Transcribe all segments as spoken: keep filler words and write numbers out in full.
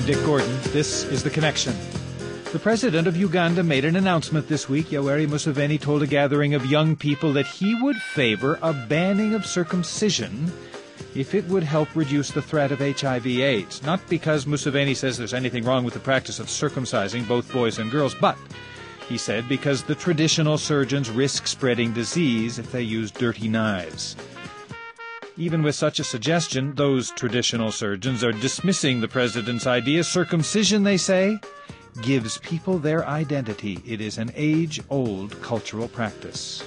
Dick Gordon. This is The Connection. The president of Uganda made an announcement this week. Yoweri Museveni told a gathering of young people that he would favor a banning of circumcision if it would help reduce the threat of H I V AIDS. Not because Museveni says there's anything wrong with the practice of circumcising both boys and girls, but, he said, because the traditional surgeons risk spreading disease if they use dirty knives. Even with such a suggestion, those traditional surgeons are dismissing the president's idea. Circumcision, they say, gives people their identity. It is an age-old cultural practice.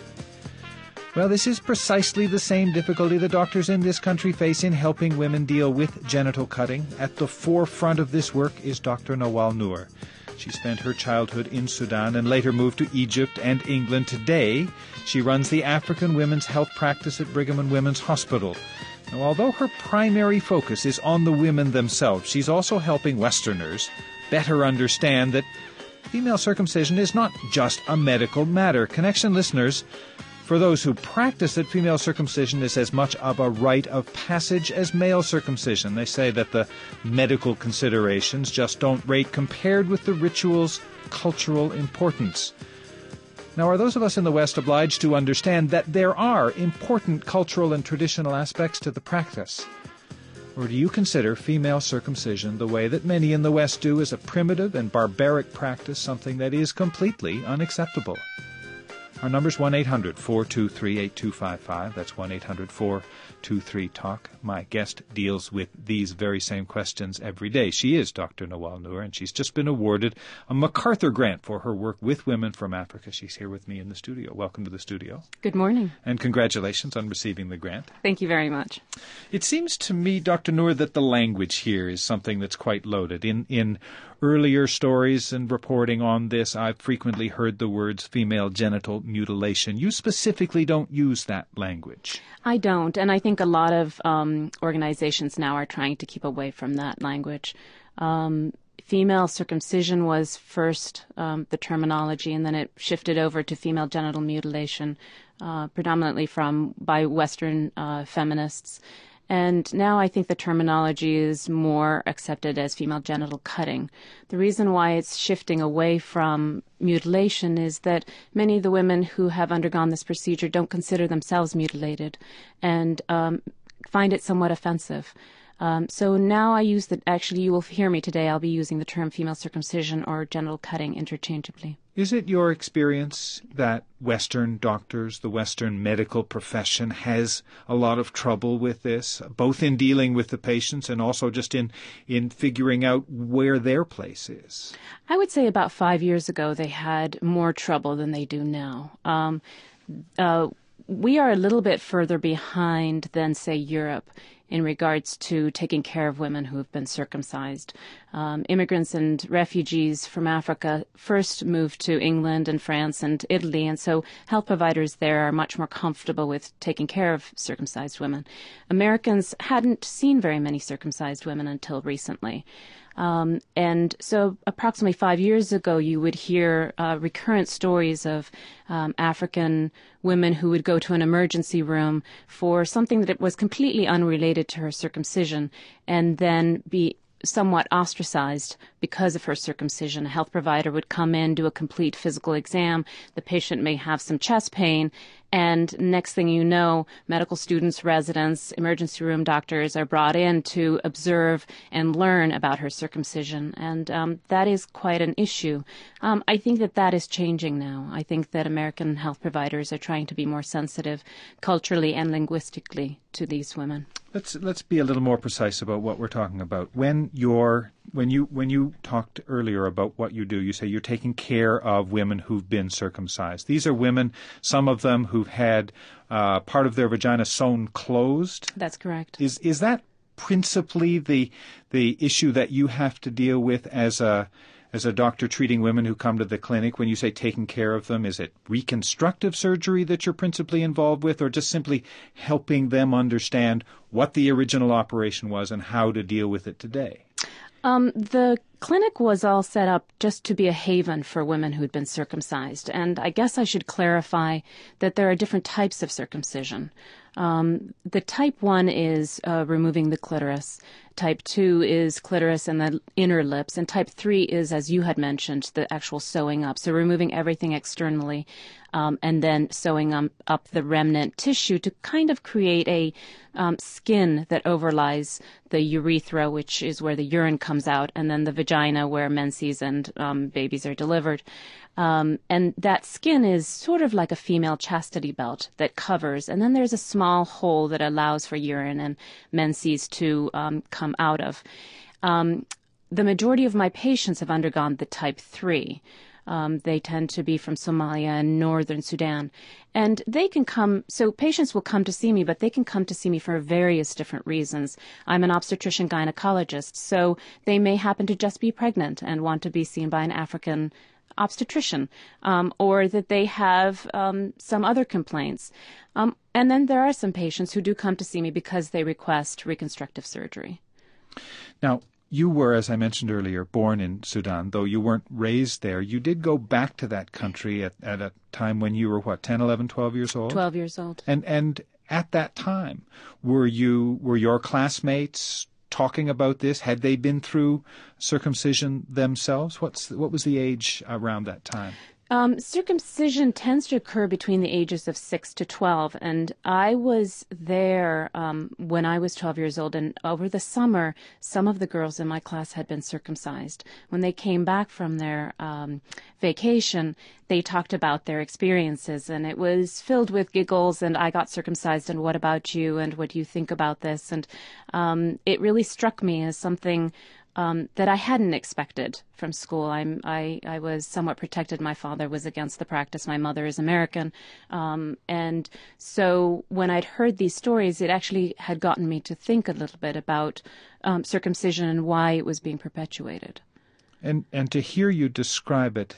Well, this is precisely the same difficulty the doctors in this country face in helping women deal with genital cutting. At the forefront of this work is Doctor Nawal Noor. She spent her childhood in Sudan and later moved to Egypt and England. Today, she runs the African Women's Health Practice at Brigham and Women's Hospital. Now, although her primary focus is on the women themselves, she's also helping Westerners better understand that female circumcision is not just a medical matter. Connection listeners, for those who practice it, female circumcision is as much of a rite of passage as male circumcision. They say that the medical considerations just don't rate compared with the ritual's cultural importance. Now, are those of us in the West obliged to understand that there are important cultural and traditional aspects to the practice? Or do you consider female circumcision, the way that many in the West do, as a primitive and barbaric practice, something that is completely unacceptable? Our number's one eight hundred four two three eight two five five. That's one eight hundred four two three talk. My guest deals with these very same questions every day. She is Doctor Nawal Noor, and she's just been awarded a MacArthur Grant for her work with women from Africa. She's here with me in the studio. Welcome to the studio. Good morning. And congratulations on receiving the grant. Thank you very much. It seems to me, Doctor Noor, that the language here is something that's quite loaded. In in earlier stories and reporting on this, I've frequently heard the words female genital mutilation. You specifically don't use that language. I don't, and I think a lot of um, organizations now are trying to keep away from that language. Um, female circumcision was first um, the terminology, and then it shifted over to female genital mutilation, uh, predominantly from by Western uh, feminists. And now I think the terminology is more accepted as female genital cutting. The reason why it's shifting away from mutilation is that many of the women who have undergone this procedure don't consider themselves mutilated and um, find it somewhat offensive. Um, so now I use the, actually you will hear me today, I'll be using the term female circumcision or genital cutting interchangeably. Is it your experience that Western doctors, the Western medical profession, has a lot of trouble with this, both in dealing with the patients and also just in, in figuring out where their place is? I would say about five years ago they had more trouble than they do now. Um, uh, we are a little bit further behind than, say, Europe in regards to taking care of women who have been circumcised. Um, immigrants and refugees from Africa first moved to England and France and Italy, and so health providers there are much more comfortable with taking care of circumcised women. Americans hadn't seen very many circumcised women until recently. Um, and so approximately five years ago, you would hear uh, recurrent stories of um, African women who would go to an emergency room for something that was completely unrelated to her circumcision and then be somewhat ostracized because of her circumcision. A health provider would come in, do a complete physical exam. The patient may have some chest pain, and next thing you know, medical students, residents, emergency room doctors are brought in to observe and learn about her circumcision, and um, that is quite an issue. Um, I think that that is changing now. I think that American health providers are trying to be more sensitive culturally and linguistically to these women. Let's let's be a little more precise about what we're talking about. When you're when you when you talked earlier about what you do, you say you're taking care of women who've been circumcised. These are women, some of them who've had uh, part of their vagina sewn closed. That's correct. Is is that principally the the issue that you have to deal with as a as a doctor treating women who come to the clinic? When you say taking care of them, is it reconstructive surgery that you're principally involved with, or just simply helping them understand what the original operation was and how to deal with it today? Um, the clinic was all set up just to be a haven for women who'd been circumcised. And I guess I should clarify that there are different types of circumcision. Um, the type one is uh, removing the clitoris. Type two is clitoris and the inner lips. And type three is, as you had mentioned, the actual sewing up. So removing everything externally um, and then sewing um, up the remnant tissue to kind of create a um, skin that overlies the urethra, which is where the urine comes out, and then the vagina where menses and um, babies are delivered. Um, and that skin is sort of like a female chastity belt that covers, and then there's a small hole that allows for urine and menses to um, come out of. Um, the majority of my patients have undergone the type three. Um, they tend to be from Somalia and northern Sudan. And they can come, so patients will come to see me, but they can come to see me for various different reasons. I'm an obstetrician gynecologist, so they may happen to just be pregnant and want to be seen by an African obstetrician, um, or that they have um, some other complaints. Um, and then there are some patients who do come to see me because they request reconstructive surgery. Now, you were, as I mentioned earlier, born in Sudan, though you weren't raised there. You did go back to that country at, at a time when you were, what, ten, eleven, twelve years old? twelve years old. And and at that time, were you were your classmates talking about this? Had they been through circumcision themselves? What's what was the age around that time? Um, circumcision tends to occur between the ages of six to twelve, and I was there um, when I was twelve years old, and over the summer, some of the girls in my class had been circumcised. When they came back from their um, vacation, they talked about their experiences, and it was filled with giggles, and I got circumcised, and what about you, and what do you think about this? And um, it really struck me as something Um, that I hadn't expected from school. I'm, I, I was somewhat protected. My father was against the practice. My mother is American. Um, and so when I'd heard these stories, it actually had gotten me to think a little bit about um, circumcision and why it was being perpetuated. And, and to hear you describe it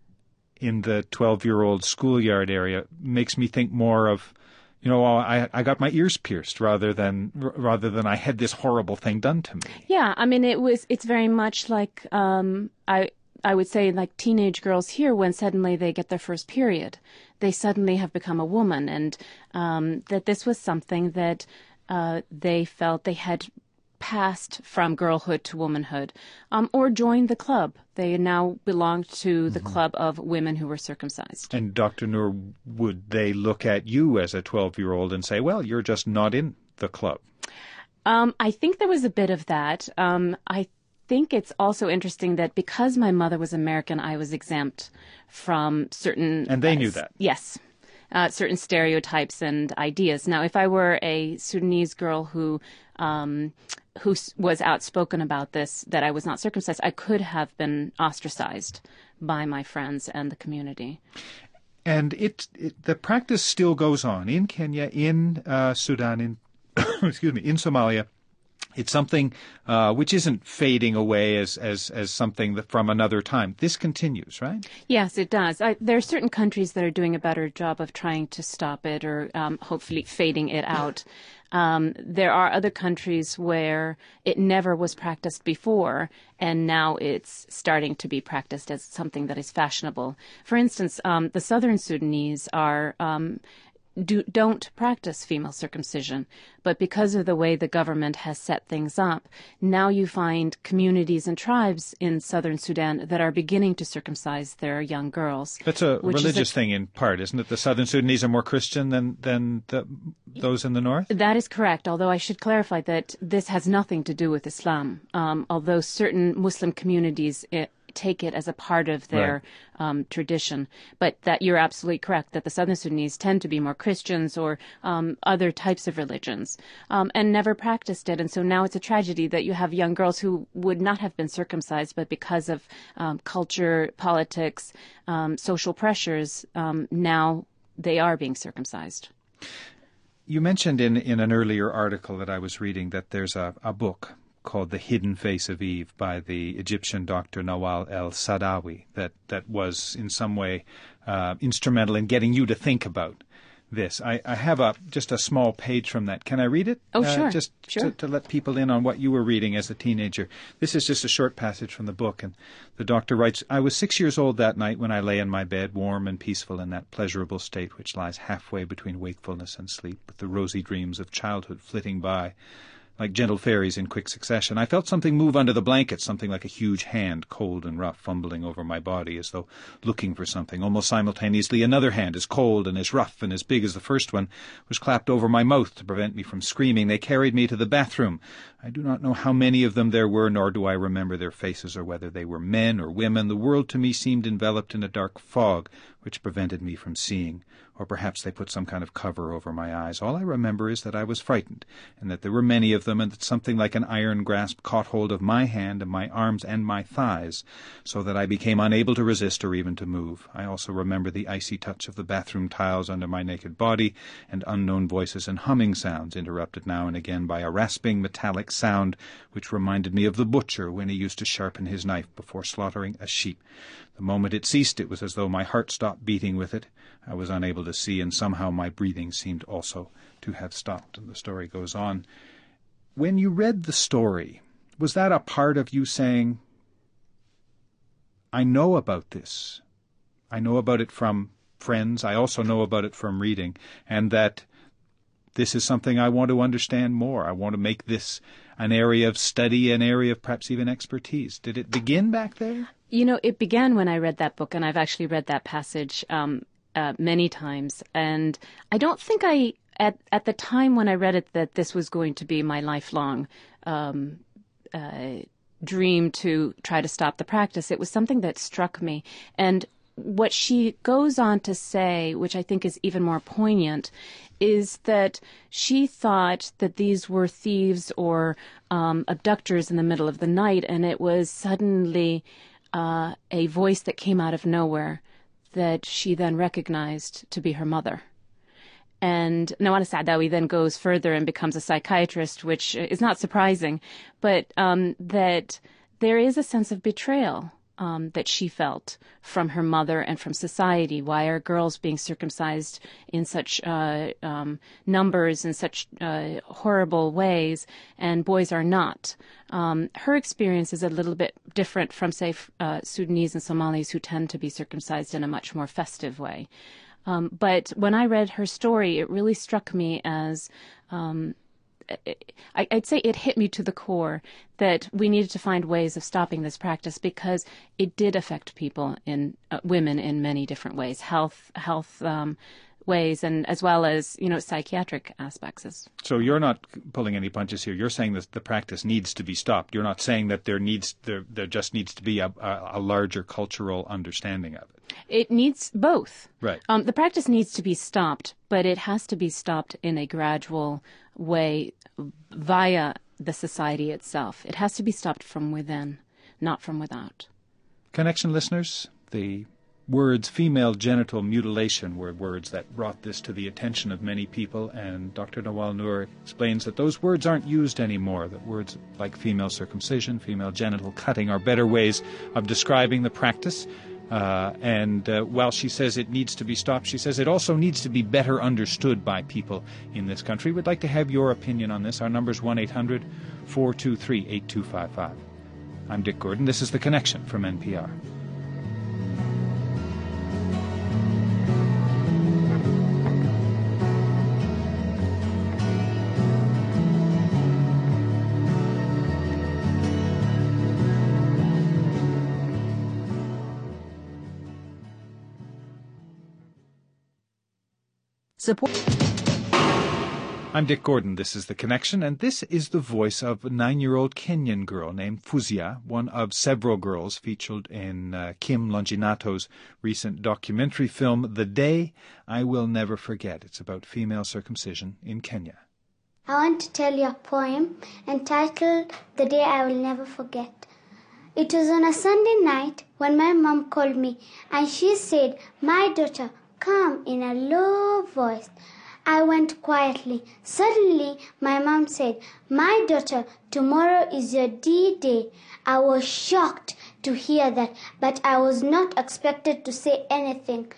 in the twelve-year-old schoolyard area makes me think more of, you know, I I got my ears pierced rather than rather than I had this horrible thing done to me. Yeah, I mean, it was. It's very much like um, I I would say like teenage girls here when suddenly they get their first period, they suddenly have become a woman, and um, that this was something that uh, they felt they had passed from girlhood to womanhood, um, or joined the club. They now belonged to the mm-hmm. club of women who were circumcised. And Doctor Noor, would they look at you as a twelve-year-old and say, well, you're just not in the club? Um, I think there was a bit of that. Um, I think it's also interesting that because my mother was American, I was exempt from certain... And they uh, knew that? Yes. Uh, certain stereotypes and ideas. Now, if I were a Sudanese girl who um, who was outspoken about this, that I was not circumcised, I could have been ostracized by my friends and the community. And it, it the practice still goes on in Kenya, in uh, Sudan, in excuse me, in Somalia. It's something uh, which isn't fading away as, as, as something that from another time. This continues, right? Yes, it does. I, there are certain countries that are doing a better job of trying to stop it or um, hopefully fading it out. Um, there are other countries where it never was practiced before, and now it's starting to be practiced as something that is fashionable. For instance, um, the southern Sudanese are... Um, Do, don't practice female circumcision, but because of the way the government has set things up, now you find communities and tribes in southern Sudan that are beginning to circumcise their young girls. That's a religious a, thing in part, isn't it? The southern Sudanese are more Christian than, than the, those in the north? That is correct, although I should clarify that this has nothing to do with Islam, um, although certain Muslim communities... It, take it as a part of their right. um, tradition. But that you're absolutely correct, that the southern Sudanese tend to be more Christians or um, other types of religions um, and never practiced it. And so now it's a tragedy that you have young girls who would not have been circumcised, but because of um, culture, politics, um, social pressures, um, now they are being circumcised. You mentioned in, in an earlier article that I was reading that there's a, a book called The Hidden Face of Eve by the Egyptian doctor Nawal el-Saadawi that, that was in some way uh, instrumental in getting you to think about this. I, I have a just a small page from that. Can I read it? Oh, uh, sure. Just sure. To, to let people in on what you were reading as a teenager. This is just a short passage from the book, and the doctor writes, I was six years old that night when I lay in my bed, warm and peaceful in that pleasurable state which lies halfway between wakefulness and sleep, with the rosy dreams of childhood flitting by like gentle fairies in quick succession. I felt something move under the blanket, something like a huge hand, cold and rough, fumbling over my body as though looking for something. Almost simultaneously, another hand, as cold and as rough and as big as the first one, was clapped over my mouth to prevent me from screaming. They carried me to the bathroom. I do not know how many of them there were, nor do I remember their faces or whether they were men or women. The world to me seemed enveloped in a dark fog, which prevented me from seeing. Or perhaps they put some kind of cover over my eyes. All I remember is that I was frightened, and that there were many of them, and that something like an iron grasp caught hold of my hand and my arms and my thighs, so that I became unable to resist or even to move. I also remember the icy touch of the bathroom tiles under my naked body, and unknown voices and humming sounds, interrupted now and again by a rasping metallic sound which reminded me of the butcher when he used to sharpen his knife before slaughtering a sheep. The moment it ceased, it was as though my heart stopped beating with it. I was unable to see, and somehow my breathing seemed also to have stopped. And the story goes on. When you read the story, was that a part of you saying, I know about this. I know about it from friends. I also know about it from reading, and that this is something I want to understand more. I want to make this an area of study, an area of perhaps even expertise. Did it begin back there? You know, it began when I read that book, and I've actually read that passage um, uh, many times. And I don't think I, at at the time when I read it, that this was going to be my lifelong um, uh, dream to try to stop the practice. It was something that struck me. And what she goes on to say, which I think is even more poignant, is that she thought that these were thieves or um, abductors in the middle of the night, and it was suddenly uh, a voice that came out of nowhere that she then recognized to be her mother. And Nawala Saadawi then goes further and becomes a psychiatrist, which is not surprising, but um, that there is a sense of betrayal Um, that she felt from her mother and from society. Why are girls being circumcised in such uh, um, numbers, in such uh, horrible ways, and boys are not? Um, her experience is a little bit different from, say, uh, Sudanese and Somalis who tend to be circumcised in a much more festive way. Um, but when I read her story, it really struck me as um, I'd say it hit me to the core that we needed to find ways of stopping this practice, because it did affect people, in uh, women in many different ways, health health um, ways, and as well as, you know, psychiatric aspects. So you're not pulling any punches here. You're saying that the practice needs to be stopped. You're not saying that there needs there there just needs to be a, a, a larger cultural understanding of it. It needs both. Right. Um, the practice needs to be stopped, but it has to be stopped in a gradual way via the society itself. It has to be stopped from within, not from without. Connection listeners, the words female genital mutilation were words that brought this to the attention of many people, and Doctor Nawal Noor explains that those words aren't used anymore, that words like female circumcision, female genital cutting are better ways of describing the practice. Uh, and uh, while she says it needs to be stopped, she says it also needs to be better understood by people in this country. We'd like to have your opinion on this. Our number is one eight hundred four two three eight two five five. I'm Dick Gordon. This is The Connection from N P R. Support. I'm Dick Gordon. This is The Connection, and this is the voice of a nine-year-old Kenyan girl named Fuzia, one of several girls featured in uh, Kim Longinato's recent documentary film, The Day I Will Never Forget. It's about female circumcision in Kenya. I want to tell you a poem entitled The Day I Will Never Forget. It was on a Sunday night when my mom called me, and she said, "My daughter, come," in a low voice. I went quietly. Suddenly, my mom said, "My daughter, tomorrow is your D-Day." I was shocked to hear that, but I was not expected to say anything.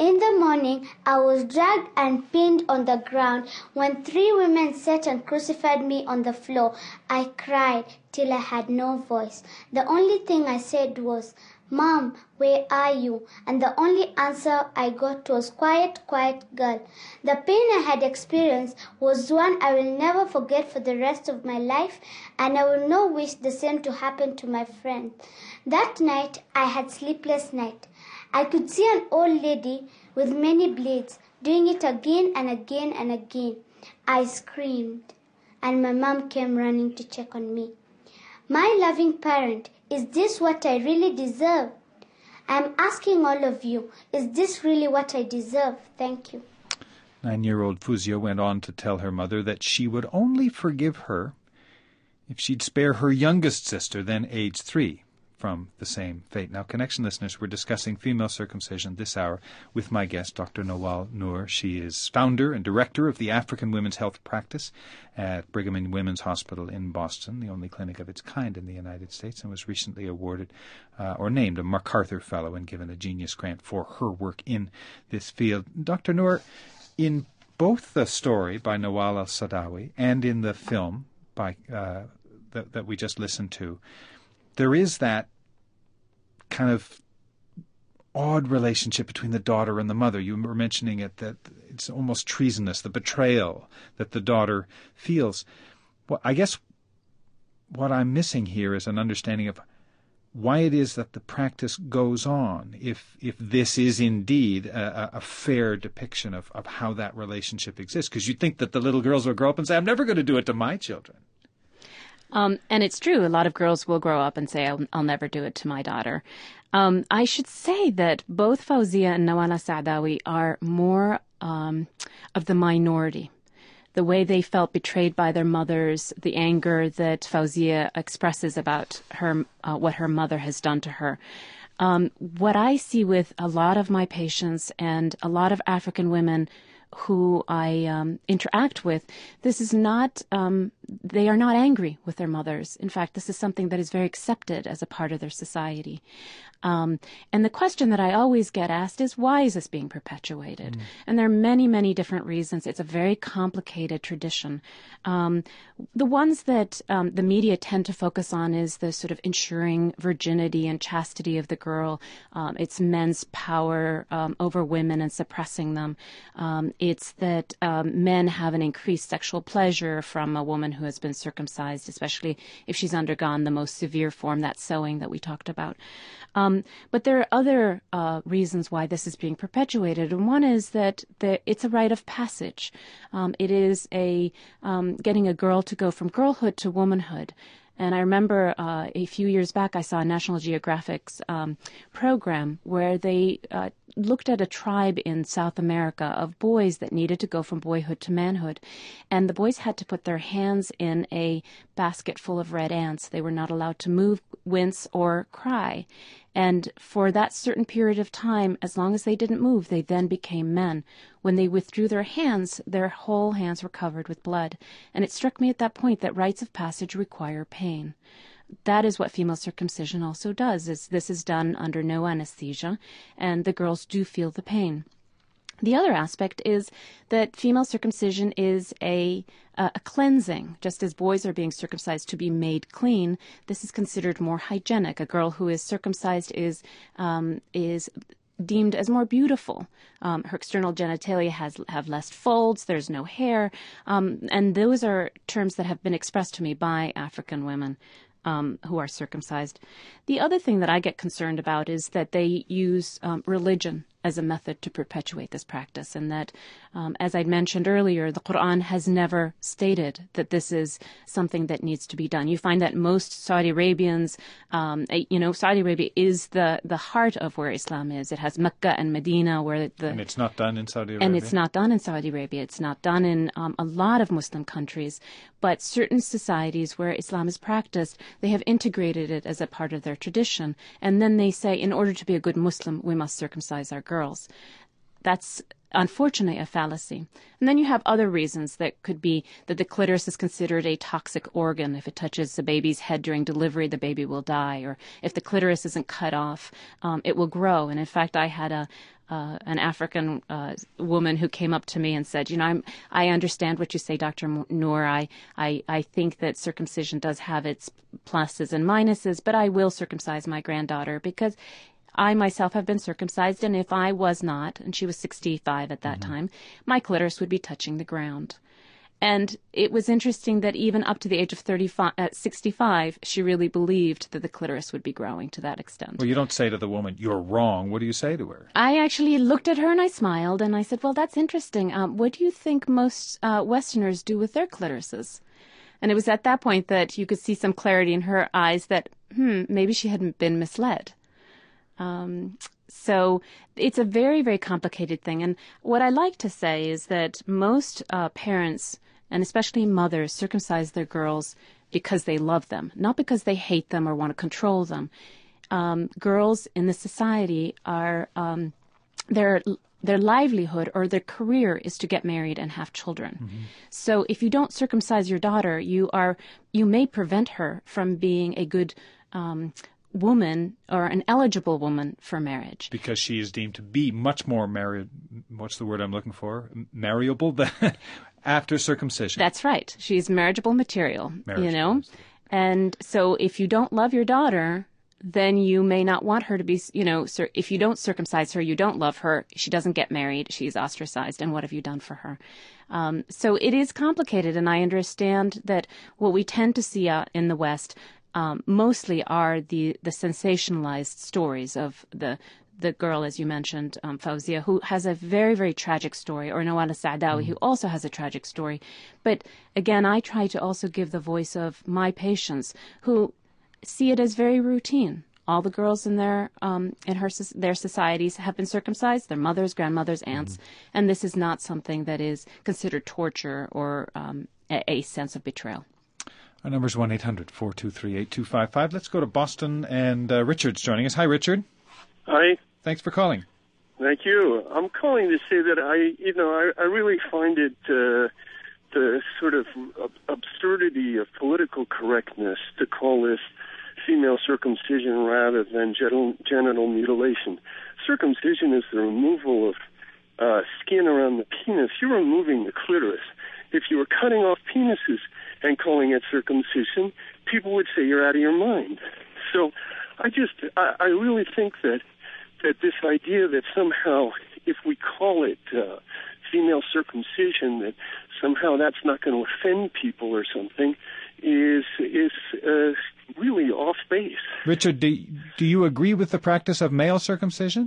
In the morning, I was dragged and pinned on the ground. When three women sat and crucified me on the floor, I cried till I had no voice. The only thing I said was, "Mom, where are you?" And the only answer I got was, "Quiet, quiet girl." The pain I had experienced was one I will never forget for the rest of my life, and I will not wish the same to happen to my friend. That night, I had sleepless night. I could see an old lady with many blades doing it again and again and again. I screamed, and my mom came running to check on me. My loving parent, is this what I really deserve? I'm asking all of you, is this really what I deserve? Thank you. Nine-year-old Fuzia went on to tell her mother that she would only forgive her if she'd spare her youngest sister, then age three, from the same fate. Now, Connection listeners, we're discussing female circumcision this hour with my guest, Doctor Nawal Noor. She is founder and director of the African Women's Health Practice at Brigham and Women's Hospital in Boston, the only clinic of its kind in the United States, and was recently awarded uh, or named a MacArthur Fellow and given a Genius Grant for her work in this field. Doctor Noor, in both the story by Nawal al-Saadawi and in the film by uh, that, that we just listened to, there is that kind of odd relationship between the daughter and the mother. You were mentioning it, that it's almost treasonous, the betrayal that the daughter feels. Well, I guess what I'm missing here is an understanding of why it is that the practice goes on, if if this is indeed a, a fair depiction of, of how that relationship exists. Because you'd think that the little girls will grow up and say, "I'm never going to do it to my children." Um, and it's true. A lot of girls will grow up and say, I'll, I'll never do it to my daughter. Um, I should say that both Fawzia and Nawal al-Saadawi are more um, of the minority. The way they felt betrayed by their mothers, the anger that Fawzia expresses about her, uh, what her mother has done to her. Um, what I see with a lot of my patients and a lot of African women who I um, interact with, this is not, um, they are not angry with their mothers. In fact, this is something that is very accepted as a part of their society. Um, and the question that I always get asked is, why is this being perpetuated? Mm. And there are many, many different reasons. It's a very complicated tradition. Um, the ones that um, the media tend to focus on is the sort of ensuring virginity and chastity of the girl. Um, it's men's power um, over women and suppressing them. Um, it's that um, men have an increased sexual pleasure from a woman who has been circumcised, especially if she's undergone the most severe form, that sewing that we talked about. Um, but there are other uh, reasons why this is being perpetuated, and one is that the, it's a rite of passage. Um, it is a um, getting a girl to go from girlhood to womanhood. And I remember uh, a few years back, I saw National Geographic's um, program where they uh, looked at a tribe in South America of boys that needed to go from boyhood to manhood. And the boys had to put their hands in a basket full of red ants. They were not allowed to move, wince, or cry. And for that certain period of time, as long as they didn't move, they then became men. When they withdrew their hands, their whole hands were covered with blood. And it struck me at that point that rites of passage require pain. That is what female circumcision also does. Is this is done under no anesthesia, and the girls do feel the pain. The other aspect is that female circumcision is a, uh, a cleansing. Just as boys are being circumcised to be made clean, this is considered more hygienic. A girl who is circumcised is um, is deemed as more beautiful. Um, her external genitalia has have less folds. There's no hair, um, and those are terms that have been expressed to me by African women Um, who are circumcised. The other thing that I get concerned about is that they use um, religion as a method to perpetuate this practice, and that, um, as I mentioned earlier, the Quran has never stated that this is something that needs to be done. You find that most Saudi Arabians, um, you know, Saudi Arabia is the, the heart of where Islam is. It has Mecca and Medina, where the and it's not done in Saudi Arabia. And it's not done in Saudi Arabia. It's not done in um, a lot of Muslim countries, but certain societies where Islam is practiced, they have integrated it as a part of their tradition, and then they say, in order to be a good Muslim, we must circumcise our girls. That's unfortunately a fallacy. And then you have other reasons that could be that the clitoris is considered a toxic organ. If it touches the baby's head during delivery, the baby will die. Or if the clitoris isn't cut off, um, it will grow. And in fact, I had a uh, an African uh, woman who came up to me and said, you know, I'm, I understand what you say, Doctor Noor. I, I, I think that circumcision does have its pluses and minuses, but I will circumcise my granddaughter because I myself have been circumcised, and if I was not, and she was sixty-five at that mm-hmm. time, my clitoris would be touching the ground. And it was interesting that even up to the age of thirty-five, at sixty-five, she really believed that the clitoris would be growing to that extent. Well, you don't say to the woman, you're wrong. What do you say to her? I actually looked at her and I smiled and I said, well, that's interesting. Um, what do you think most uh, Westerners do with their clitorises? And it was at that point that you could see some clarity in her eyes that, hmm, maybe she hadn't been misled. Um, so it's a very, very complicated thing. And what I like to say is that most uh, parents, and especially mothers, circumcise their girls because they love them, not because they hate them or want to control them. Um, girls in the society are, um, their their livelihood or their career is to get married and have children. Mm-hmm. So if you don't circumcise your daughter, you are you may prevent her from being a good um, woman or an eligible woman for marriage. Because she is deemed to be much more married, what's the word I'm looking for, marriable than after circumcision. That's right. She's marriageable material, marriageable. You know. And so if you don't love your daughter, then you may not want her to be, you know, cir- if you don't circumcise her, you don't love her, she doesn't get married, she's ostracized, and what have you done for her? Um, so it is complicated, and I understand that what we tend to see out in the West um, mostly are the, the sensationalized stories of the the girl, as you mentioned, um, Fawzia, who has a very, very tragic story, or Nawal Saadawi, mm. who also has a tragic story. But again, I try to also give the voice of my patients who see it as very routine. All the girls in their um, in her their societies have been circumcised, their mothers, grandmothers, aunts, mm. and this is not something that is considered torture or um, a, a sense of betrayal. Our number is one eight hundred four two three eight two five five. Let's go to Boston, and uh, Richard's joining us. Hi, Richard. Hi. Thanks for calling. Thank you. I'm calling to say that I, you know, I, I really find it uh, the sort of absurdity of political correctness to call this female circumcision rather than genital, genital mutilation. Circumcision is the removal of uh, skin around the penis. You're removing the clitoris. If you were cutting off penises and calling it circumcision, people would say you're out of your mind. So I just, I, I really think that that this idea that somehow if we call it uh, female circumcision, that somehow that's not going to offend people or something is is uh, really off base. Richard, do, do you agree with the practice of male circumcision?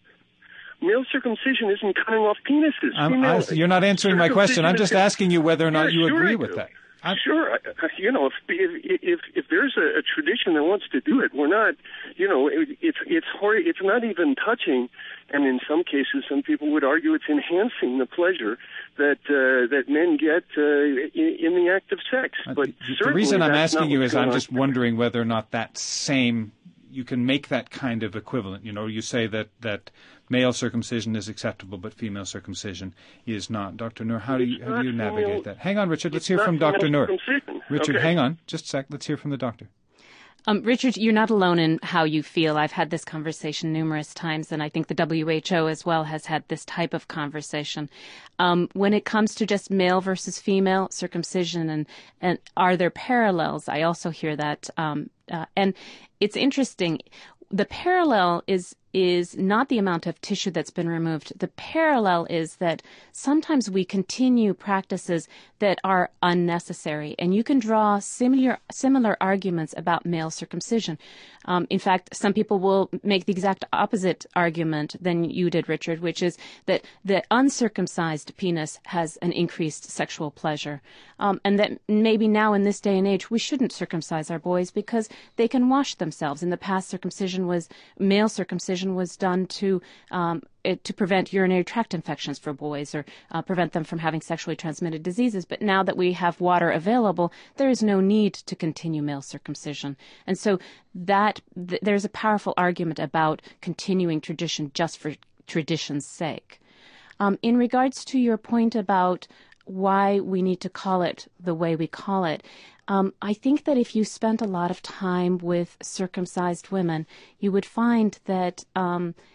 Male circumcision isn't cutting off penises. Female, I, you're not answering my question. I'm just asking you whether or not yeah, you sure agree I with do. that. I'm, sure, you know, if if if, if there's a, a tradition that wants to do it, we're not, you know, it, it's it's hard, it's not even touching, and in some cases, some people would argue it's enhancing the pleasure that uh, that men get uh, in, in the act of sex. But uh, the, the reason I'm asking you is I'm just wondering whether or not that same you can make that kind of equivalent. You know, you say that that male circumcision is acceptable, but female circumcision is not. Doctor Noor, how do you how do you navigate that? Hang on, Richard. Let's hear from Doctor Noor. Richard, okay. hang on, just a sec. Let's hear from the doctor. Um, Richard, you're not alone in how you feel. I've had this conversation numerous times, and I think the W H O as well has had this type of conversation. Um, when it comes to just male versus female circumcision, and, and are there parallels? I also hear that. Um, uh, and it's interesting. The parallel is is not the amount of tissue that's been removed. The parallel is that sometimes we continue practices that are unnecessary, and you can draw similar similar arguments about male circumcision. Um, in fact, some people will make the exact opposite argument than you did, Richard, which is that the uncircumcised penis has an increased sexual pleasure, um, and that maybe now in this day and age we shouldn't circumcise our boys because they can wash themselves. In the past, circumcision was male circumcision was done to um, it, to prevent urinary tract infections for boys or uh, prevent them from having sexually transmitted diseases. But now that we have water available, there is no need to continue male circumcision. And so that th- there's a powerful argument about continuing tradition just for tradition's sake. Um, in regards to your point about why we need to call it the way we call it, Um, I think that if you spent a lot of time with circumcised women, you would find that um,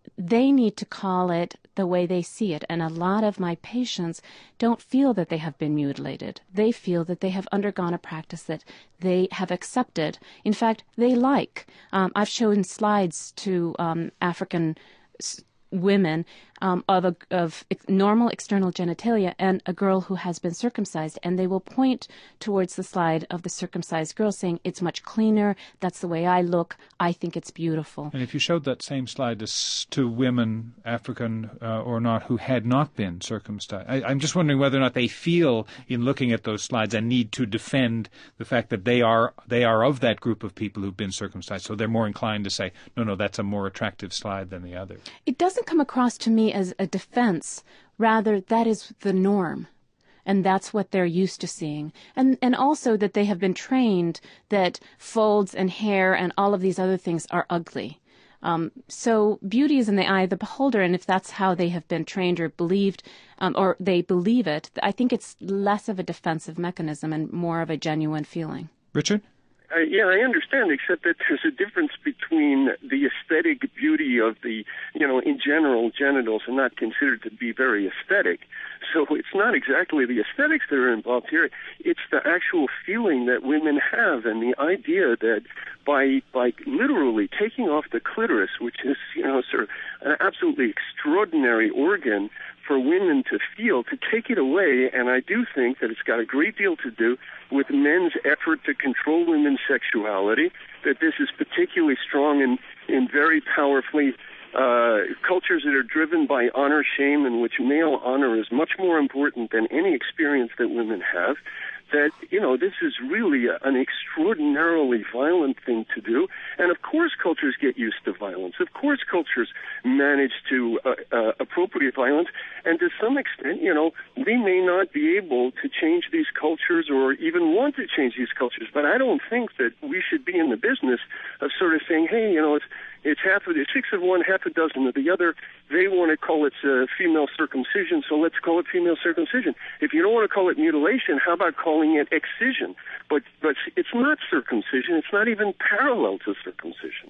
they need to call it the way they see it. And a lot of my patients don't feel that they have been mutilated. They feel that they have undergone a practice that they have accepted. In fact, they like. Um, I've shown slides to um, African s- women um, of a, of ex- normal external genitalia and a girl who has been circumcised, and they will point towards the slide of the circumcised girl saying, it's much cleaner, that's the way I look, I think it's beautiful. And if you showed that same slide to, to women, African uh, or not, who had not been circumcised, I, I'm just wondering whether or not they feel in looking at those slides and need to defend the fact that they are they are of that group of people who've been circumcised, so they're more inclined to say, no, no, that's a more attractive slide than the other. It doesn't come across to me as a defense. Rather, that is the norm. And that's what they're used to seeing. And and also that they have been trained that folds and hair and all of these other things are ugly. Um, so beauty is in the eye of the beholder, and if that's how they have been trained or believed, um, or they believe it, I think it's less of a defensive mechanism and more of a genuine feeling. Richard? Uh, yeah, I understand, except that there's a difference between the aesthetic beauty of the, you know, in general, genitals are not considered to be very aesthetic. So it's not exactly the aesthetics that are involved here. It's the actual feeling that women have, and the idea that by by literally taking off the clitoris, which is, you know, sort of an absolutely extraordinary organ for women to feel, to take it away, and I do think that it's got a great deal to do with men's effort to control women's sexuality, that this is particularly strong in, in very powerfully uh, cultures that are driven by honor shame, in which male honor is much more important than any experience that women have, that, you know, this is really a, an extraordinarily violent thing to do. And of course cultures get used to violence. Of course cultures manage to uh, uh, appropriate violence. And to some extent, you know, we may not be able to change these cultures or even want to change these cultures. But I don't think that we should be in the business of sort of saying, hey, you know, it's It's half of the six of one, half a dozen of the other. They want to call it uh, female circumcision, so let's call it female circumcision. If you don't want to call it mutilation, how about calling it excision? But but it's not circumcision. It's not even parallel to circumcision.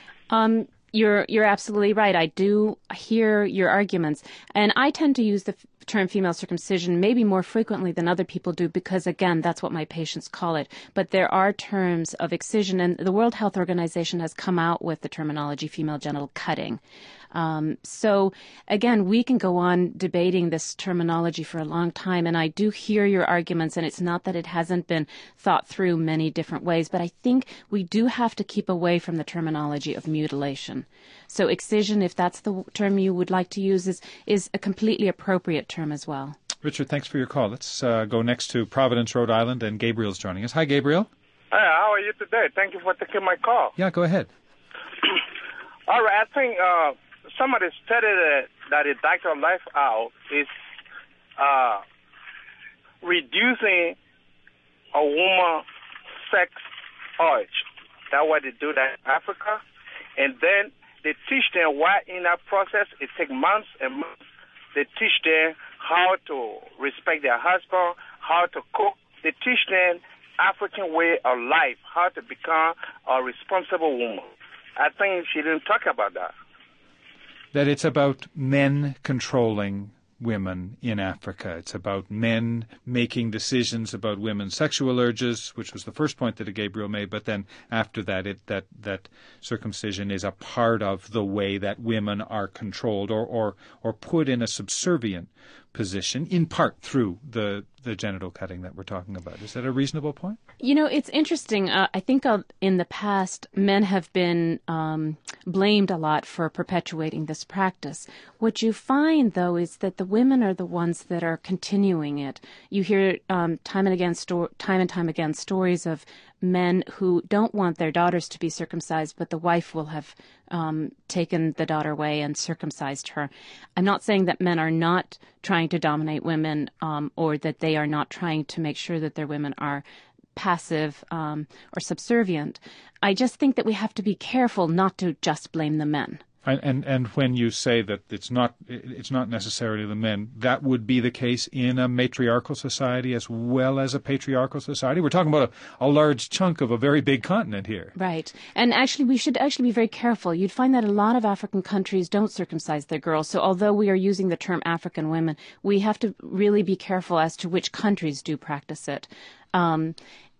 Um, you're you're absolutely right. I do hear your arguments, and I tend to use the f- term female circumcision maybe more frequently than other people do because, again, that's what my patients call it. But there are terms of excision, and the World Health Organization has come out with the terminology female genital cutting. Um, so, again, we can go on debating this terminology for a long time, and I do hear your arguments, and it's not that it hasn't been thought through many different ways, but I think we do have to keep away from the terminology of mutilation. So excision, if that's the term you would like to use, is, is a completely appropriate term as well. Richard, thanks for your call. Let's uh, go next to Providence, Rhode Island, and Gabriel's joining us. Hi, Gabriel. Hi, how are you today? Thank you for taking my call. Yeah, go ahead. All right, I think uh, somebody studied that, that the doctor life out is uh, reducing a woman's sex urge. That's why they do that in Africa. And then they teach them why in that process it takes months and months. They teach them how to respect their husband, how to cook. They teach them African way of life, how to become a responsible woman. I think she didn't talk about that. That it's about men controlling women in Africa. It's about men making decisions about women's sexual urges, which was the first point that Gabriel made, but then after that, it, that that circumcision is a part of the way that women are controlled or, or, or put in a subservient position, in part through the, the genital cutting that we're talking about. Is that a reasonable point? You know, it's interesting. Uh, I think uh, in the past, men have been um, blamed a lot for perpetuating this practice. What you find, though, is that the women are the ones that are continuing it. You hear um, time and again, sto- time and time again, stories of men who don't want their daughters to be circumcised, but the wife will have um, taken the daughter away and circumcised her. I'm not saying that men are not trying to dominate women um, or that they are not trying to make sure that their women are passive um, or subservient. I just think that we have to be careful not to just blame the men. And, and and when you say that it's not it's not necessarily the men, that would be the case in a matriarchal society as well as a patriarchal society. We're talking about a, a large chunk of a very big continent here. Right. And actually, we should actually be very careful. You'd find that a lot of African countries don't circumcise their girls. So although we are using the term African women, we have to really be careful as to which countries do practice it. Um,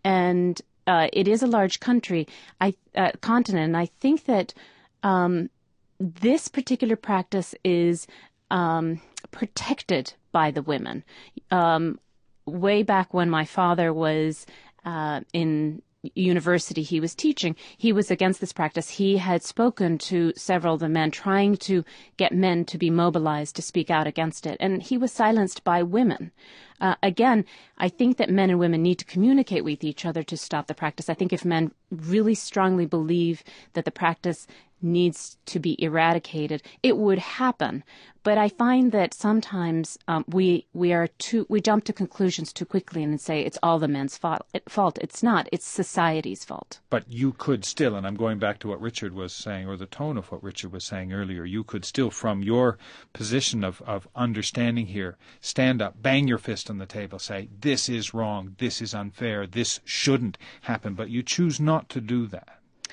and uh, it is a large country, I uh, continent, and I think that um, this particular practice is um, protected by the women. Um, way back when my father was uh, in university, he was teaching, he was against this practice. He had spoken to several of the men, trying to get men to be mobilized to speak out against it, and he was silenced by women. Uh, again, I think that men and women need to communicate with each other to stop the practice. I think if men really strongly believe that the practice needs to be eradicated, it would happen. But I find that sometimes um, we we are too we jump to conclusions too quickly and say it's all the men's fault. Fault. It's not. It's society's fault. But you could still, and I'm going back to what Richard was saying, or the tone of what Richard was saying earlier, you could still, from your position of, of understanding here, stand up, bang your fist on the table, say, this is wrong, this is unfair, this shouldn't happen, but you choose not to do that.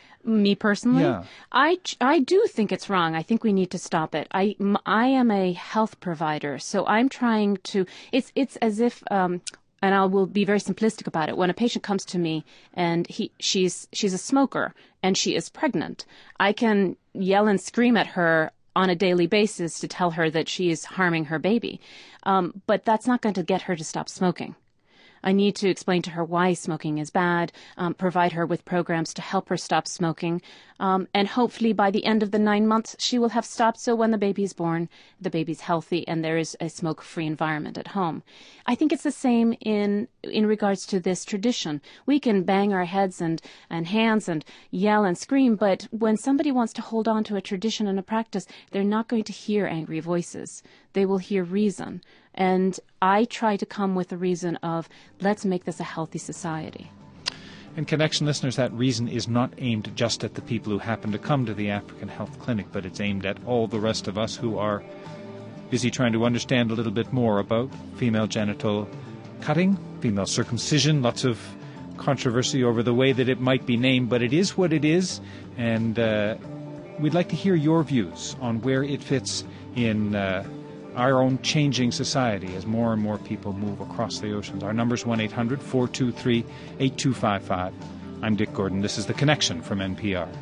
Me personally, yeah. I, I do think it's wrong. I think we need to stop it. I, I am a health provider, so I'm trying to, it's, it's as if, um, and I will be very simplistic about it. When a patient comes to me and he, she's, she's a smoker and she is pregnant, I can yell and scream at her on a daily basis to tell her that she is harming her baby. Um, but that's not going to get her to stop smoking. I need to explain to her why smoking is bad, um, provide her with programs to help her stop smoking, um, and hopefully by the end of the nine months, she will have stopped, so when the baby is born, the baby's healthy and there is a smoke-free environment at home. I think it's the same in in regards to this tradition. We can bang our heads and, and hands and yell and scream, but when somebody wants to hold on to a tradition and a practice, they're not going to hear angry voices. They will hear reason. And I try to come with a reason of, let's make this a healthy society. And Connection listeners, that reason is not aimed just at the people who happen to come to the African Health Clinic, but it's aimed at all the rest of us who are busy trying to understand a little bit more about female genital cutting, female circumcision, lots of controversy over the way that it might be named, but it is what it is, and uh, we'd like to hear your views on where it fits in uh, our own changing society as more and more people move across the oceans. Our number is one eight hundred four two three eight two five five. I'm Dick Gordon. This is The Connection from N P R.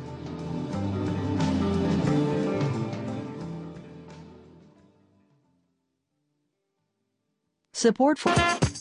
Support for...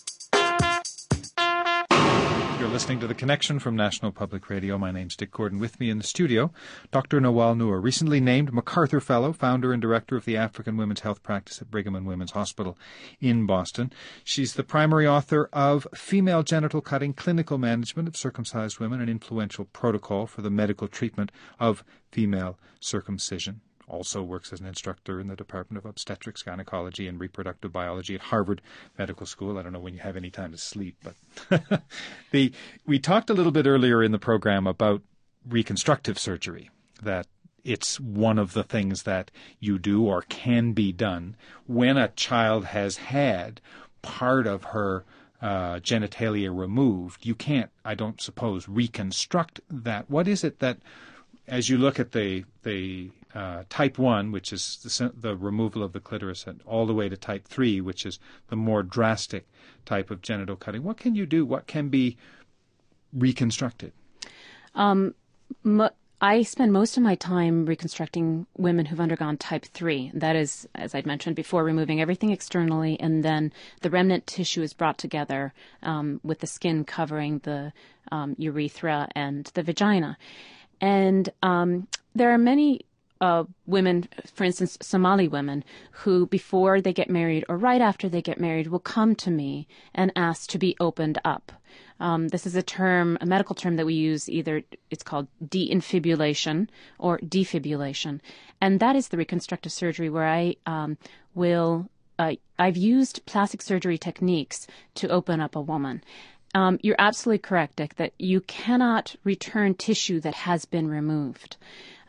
You're listening to The Connection from National Public Radio. My name's Dick Gordon. With me in the studio, Doctor Nawal Noor, recently named MacArthur Fellow, founder and director of the African Women's Health Practice at Brigham and Women's Hospital in Boston. She's the primary author of Female Genital Cutting, Clinical Management of Circumcised Women, an influential protocol for the medical treatment of female circumcision. Also works as an instructor in the Department of Obstetrics, Gynecology, and Reproductive Biology at Harvard Medical School. I don't know when you have any time to sleep, but the we talked a little bit earlier in the program about reconstructive surgery, that it's one of the things that you do or can be done when a child has had part of her uh, genitalia removed. You can't, I don't suppose, reconstruct that. What is it that, as you look at the the uh, type one, which is the, the removal of the clitoris, and all the way to type three, which is the more drastic type of genital cutting, what can you do? What can be reconstructed? Um, m- I spend most of my time reconstructing women who've undergone type three. That is, as I'd mentioned before, removing everything externally, and then the remnant tissue is brought together um, with the skin covering the um, urethra and the vagina. And um, there are many uh, women, for instance, Somali women, who before they get married or right after they get married will come to me and ask to be opened up. Um, this is a term, a medical term that we use, either it's called de-infibulation or defibrillation. And that is the reconstructive surgery where I um, will, uh, I've used plastic surgery techniques to open up a woman. Um, you're absolutely correct, Dick, that you cannot return tissue that has been removed.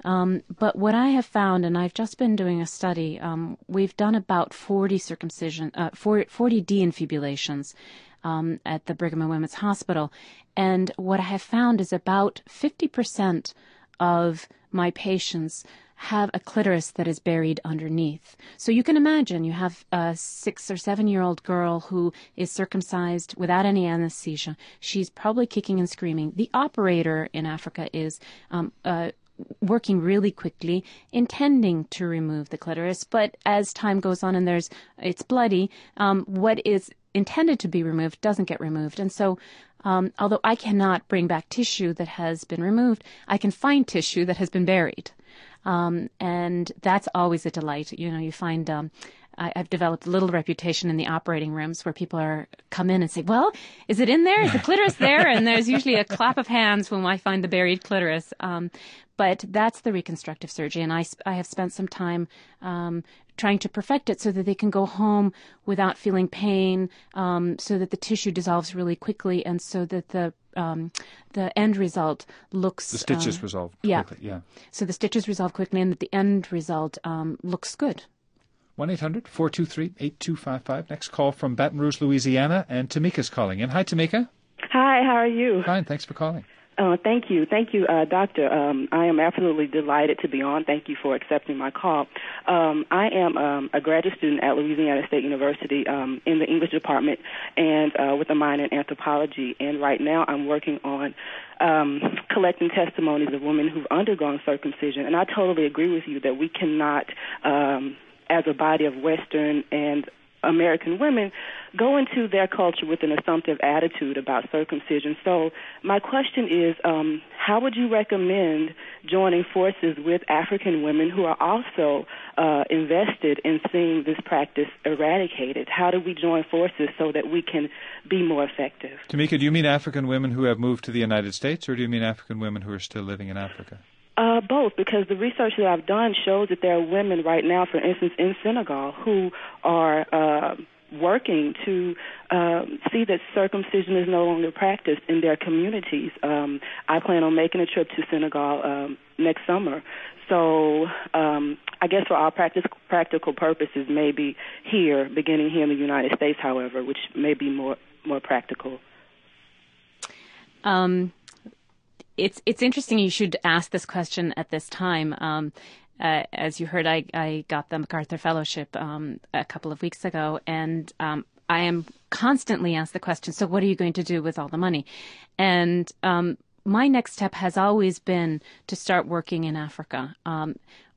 Um, but what I have found, and I've just been doing a study, um, we've done about forty circumcision, uh, forty de-infibulations um, at the Brigham and Women's Hospital. And what I have found is about fifty percent of my patients have a clitoris that is buried underneath. So you can imagine you have a six or seven year old girl who is circumcised without any anesthesia. She's probably kicking and screaming. The operator in Africa is um, uh, working really quickly, intending to remove the clitoris. But as time goes on and there's it's bloody, um, what is intended to be removed doesn't get removed. And so um, although I cannot bring back tissue that has been removed, I can find tissue that has been buried. Um, and that's always a delight. You know, you find, um, I, I've developed a little reputation in the operating rooms where people are come in and say, well, is it in there? Is the clitoris there? And there's usually a clap of hands when I find the buried clitoris. Um, but that's the reconstructive surgery. And I, I have spent some time, um, trying to perfect it so that they can go home without feeling pain, um, so that the tissue dissolves really quickly and so that the Um, the end result looks... The stitches um, resolve yeah. quickly, yeah. So the stitches resolve quickly and that the end result um, looks good. one eight hundred four two three eight two five five. Next call from Baton Rouge, Louisiana, and Tamika's calling in. Hi, Tamika. Hi, how are you? Fine, thanks for calling. Uh, thank you. Thank you, uh, Doctor. Um, I am absolutely delighted to be on. Thank you for accepting my call. Um, I am um, a graduate student at Louisiana State University um, in the English department and uh, with a minor in anthropology. And right now I'm working on um, collecting testimonies of women who've undergone circumcision. And I totally agree with you that we cannot, um, as a body of Western and American women, go into their culture with an assumptive attitude about circumcision. So my question is, um, how would you recommend joining forces with African women who are also uh, invested in seeing this practice eradicated? How do we join forces so that we can be more effective? Tamika, do you mean African women who have moved to the United States, or do you mean African women who are still living in Africa? Uh, both, because the research that I've done shows that there are women right now, for instance, in Senegal, who are uh, working to uh, see that circumcision is no longer practiced in their communities. Um, I plan on making a trip to Senegal um, next summer. So um, I guess for our practice, practical purposes, maybe here, beginning here in the United States, however, which may be more, more practical. Um. It's it's interesting you should ask this question at this time. Um, uh, as you heard, I, I got the MacArthur Fellowship um, a couple of weeks ago, and um, I am constantly asked the question, so what are you going to do with all the money? And um, my next step has always been to start working in Africa, um,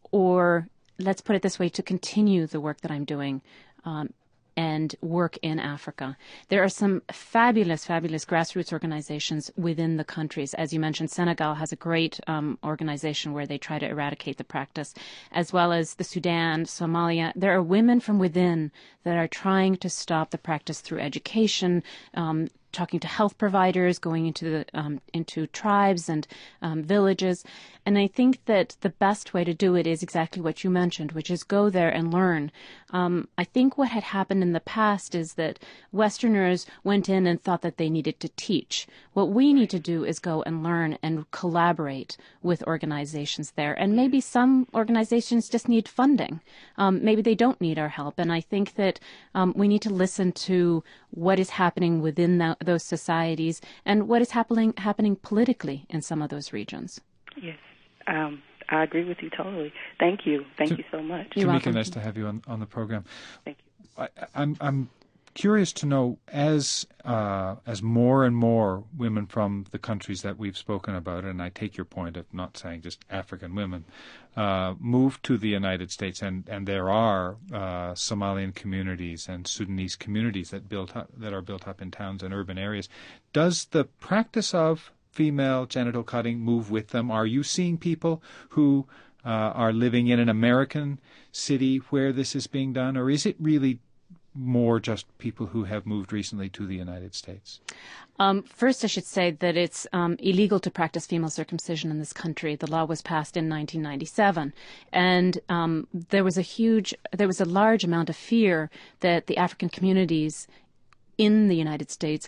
or let's put it this way, to continue the work that I'm doing um and work in Africa. There are some fabulous, fabulous grassroots organizations within the countries. As you mentioned, Senegal has a great um, organization where they try to eradicate the practice, as well as the Sudan, Somalia. There are women from within that are trying to stop the practice through education, um, talking to health providers, going into the um, into tribes and um, villages. And I think that the best way to do it is exactly what you mentioned, which is go there and learn. Um, I think what had happened in the past is that Westerners went in and thought that they needed to teach. What we need to do is go and learn and collaborate with organizations there. And maybe some organizations just need funding. Um, maybe they don't need our help. And I think that um, we need to listen to what is happening within the, those societies and what is happening happening politically in some of those regions. Yes, um, I agree with you totally. Thank you. Thank to, you so much. You're Tamika, welcome. nice to have you on, on the program. Thank you. I, I'm I'm curious to know, as uh, as more and more women from the countries that we've spoken about, and I take your point of not saying just African women, uh, move to the United States, and, and there are uh, Somalian communities and Sudanese communities that built up, that are built up in towns and urban areas. Does the practice of female genital cutting move with them? Are you seeing people who uh, are living in an American city where this is being done, or is it really more just people who have moved recently to the United States? Um, first, I should say that it's um, illegal to practice female circumcision in this country. The law was passed in nineteen ninety-seven, and um, there was a huge, there was a large amount of fear that the African communities in the United States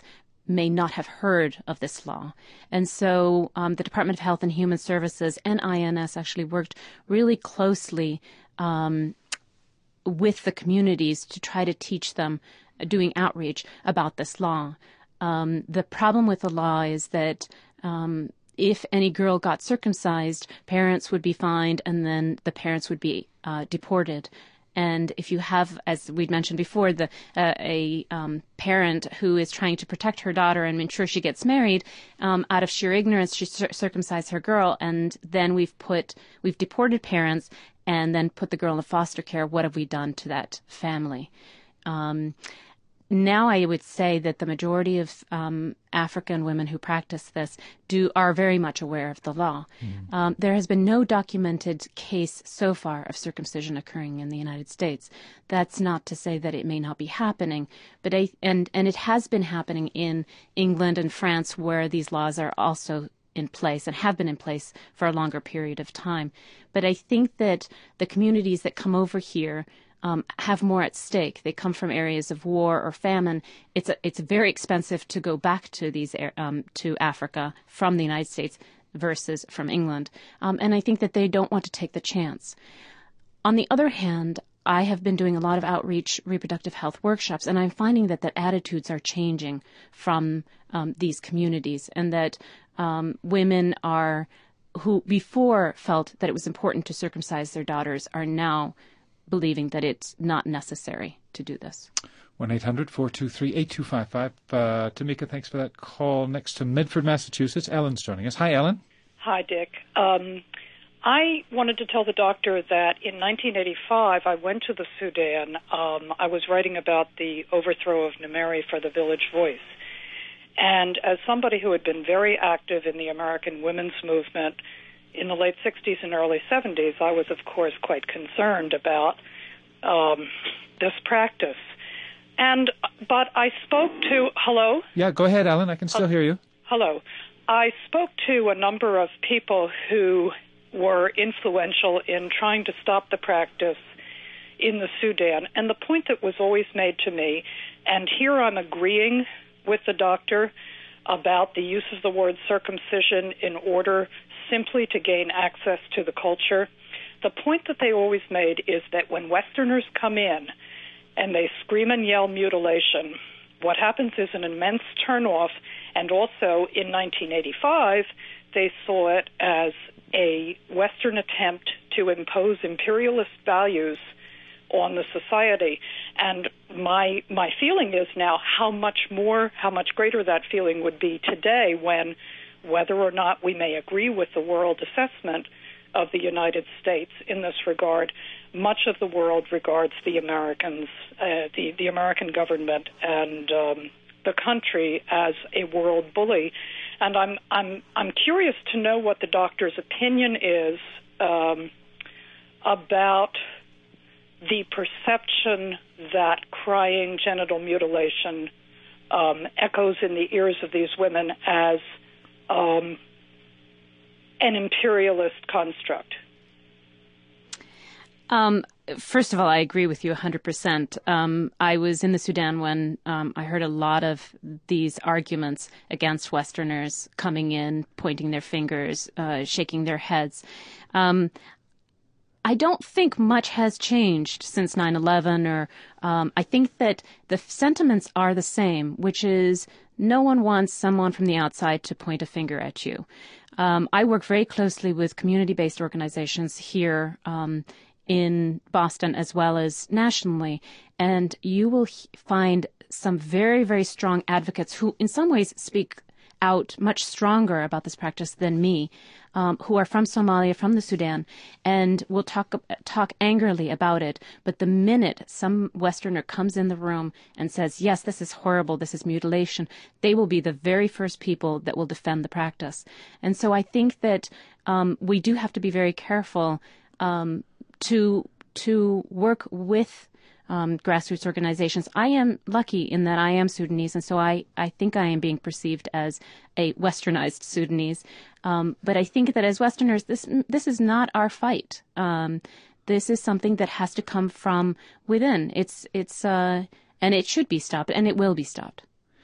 may not have heard of this law. And so um, the Department of Health and Human Services and I N S actually worked really closely um, with the communities to try to teach them, uh, doing outreach about this law. Um, the problem with the law is that um, if any girl got circumcised, parents would be fined and then the parents would be uh, deported. And if you have, as we'd mentioned before, the uh, a um, parent who is trying to protect her daughter and ensure she gets married, um, out of sheer ignorance, she cir- circumcised her girl, and then we've put we've deported parents and then put the girl in foster care. What have we done to that family? Um, Now I would say that the majority of um, African women who practice this do are very much aware of the law. Mm. Um, there has been no documented case so far of circumcision occurring in the United States. That's not to say that it may not be happening, but I, and and it has been happening in England and France, where these laws are also in place and have been in place for a longer period of time. But I think that the communities that come over here Um, have more at stake. They come from areas of war or famine. It's a, it's very expensive to go back to these um, to Africa from the United States versus from England, um, and I think that they don't want to take the chance. On the other hand, I have been doing a lot of outreach reproductive health workshops, and I'm finding that that attitudes are changing from um, these communities, and that um, women are who before felt that it was important to circumcise their daughters are now believing that it's not necessary to do this. one eight hundred four two three eight two five five. Uh, Tamika, thanks for that call. Next to Medford, Massachusetts, Ellen's joining us. Hi, Ellen. Hi, Dick. Um, I wanted to tell the doctor that in nineteen eighty-five, I went to the Sudan. Um, I was writing about the overthrow of Numeri for the Village Voice. And as somebody who had been very active in the American women's movement in the late sixties and early seventies, I was, of course, quite concerned about um, this practice. And but I spoke to hello. Yeah, go ahead, Alan. I can still uh, hear you. Hello. I spoke to a number of people who were influential in trying to stop the practice in the Sudan. And the point that was always made to me, and here I'm agreeing with the doctor about the use of the word circumcision in order simply to gain access to the culture. The point that they always made is that when Westerners come in and they scream and yell mutilation, what happens is an immense turnoff. And also in nineteen eighty-five, they saw it as a Western attempt to impose imperialist values on the society. And my my feeling is now how much more, how much greater that feeling would be today when, whether or not we may agree with the world assessment of the United States in this regard, much of the world regards the Americans, uh, the, the American government and um, the country as a world bully. And I'm I'm I'm curious to know what the doctor's opinion is um, about the perception that crying genital mutilation um, echoes in the ears of these women as Um, an imperialist construct. Um, first of all, I agree with you one hundred percent. Um, I was in the Sudan when um, I heard a lot of these arguments against Westerners coming in, pointing their fingers, uh, shaking their heads. Um, I don't think much has changed since nine eleven, or um, I think that the sentiments are the same, which is no one wants someone from the outside to point a finger at you. Um, I work very closely with community-based organizations here um, in Boston as well as nationally, and you will find some very, very strong advocates who in some ways speak out much stronger about this practice than me, um, who are from Somalia, from the Sudan, and will talk talk angrily about it. But the minute some Westerner comes in the room and says, yes, this is horrible, this is mutilation, they will be the very first people that will defend the practice. And so I think that um, we do have to be very careful um, to to work with Um, grassroots organizations. I am lucky in that I am Sudanese, and so I, I think I am being perceived as a westernized Sudanese. Um, but I think that as Westerners, this this is not our fight. Um, this is something that has to come from within. It's it's uh, and it should be stopped, and it will be stopped.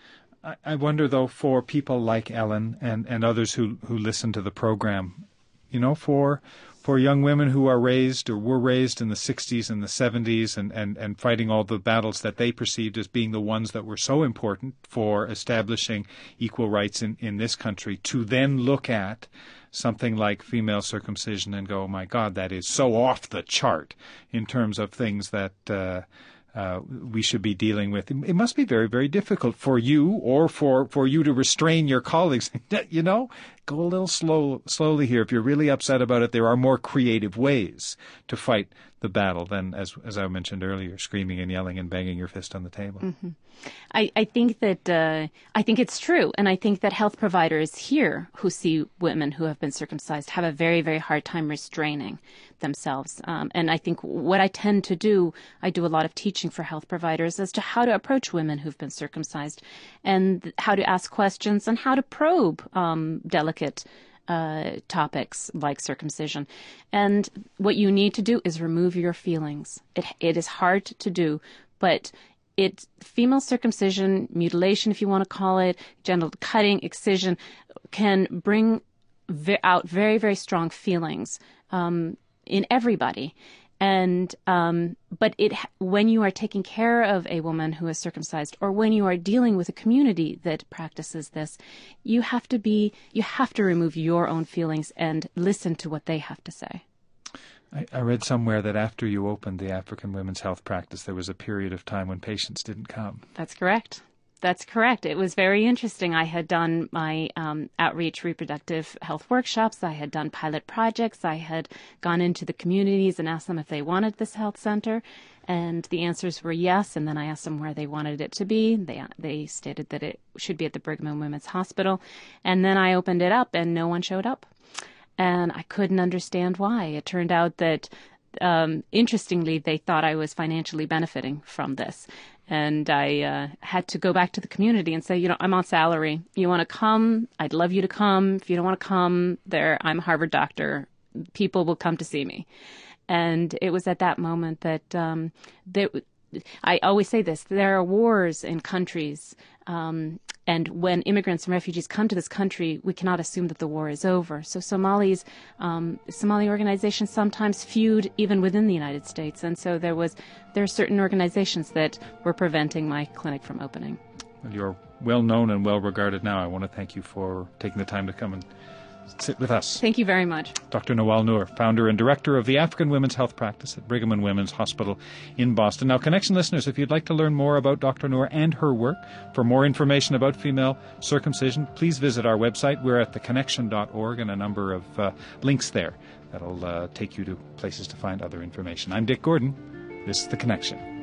I, I wonder, though, for people like Ellen and, and others who, who listen to the program, you know, for for young women who are raised or were raised in the sixties and the seventies and, and, and fighting all the battles that they perceived as being the ones that were so important for establishing equal rights in, in this country, to then look at something like female circumcision and go, oh, my God, that is so off the chart in terms of things that uh, uh, we should be dealing with. It must be very, very difficult for you or for, for you to restrain your colleagues. You know, go a little slow, slowly here. If you're really upset about it, there are more creative ways to fight the battle than, as as I mentioned earlier, screaming and yelling and banging your fist on the table. Mm-hmm. I, I think that uh, I think it's true, and I think that health providers here who see women who have been circumcised have a very, very hard time restraining themselves. Um, and I think what I tend to do, I do a lot of teaching for health providers as to how to approach women who've been circumcised, and how to ask questions and how to probe um, delicate Uh, topics like circumcision. And what you need to do is remove your feelings. It it is hard to do, but it female circumcision, mutilation, if you want to call it, genital cutting, excision, can bring ve- out very, very strong feelings um, in everybody. And um, but it when you are taking care of a woman who is circumcised, or when you are dealing with a community that practices this, you have to be you have to remove your own feelings and listen to what they have to say. I, I read somewhere that after you opened the African Women's Health Practice, there was a period of time when patients didn't come. That's correct. That's correct. It was very interesting. I had done my um, outreach reproductive health workshops. I had done pilot projects. I had gone into the communities and asked them if they wanted this health center. And the answers were yes. And then I asked them where they wanted it to be. They they stated that it should be at the Brigham and Women's Hospital. And then I opened it up and no one showed up. And I couldn't understand why. It turned out that, um, interestingly, they thought I was financially benefiting from this. And I uh, had to go back to the community and say, you know, I'm on salary. You want to come? I'd love you to come. If you don't want to come, there, I'm a Harvard doctor. People will come to see me. And it was at that moment that um, there, I always say this, there are wars in countries. Um, and when immigrants and refugees come to this country, we cannot assume that the war is over. So Somalis, um, Somali organizations sometimes feud even within the United States. And so there was, there are certain organizations that were preventing my clinic from opening. Well, you're well known and well regarded now. I want to thank you for taking the time to come and sit with us. Thank you very much. Doctor Nawal Noor, founder and director of the African Women's Health Practice at Brigham and Women's Hospital in Boston. Now, Connection listeners, if you'd like to learn more about Doctor Noor and her work, for more information about female circumcision, please visit our website. We're at the connection dot org, and a number of uh, links there that'll uh, take you to places to find other information. I'm Dick Gordon. This is The Connection.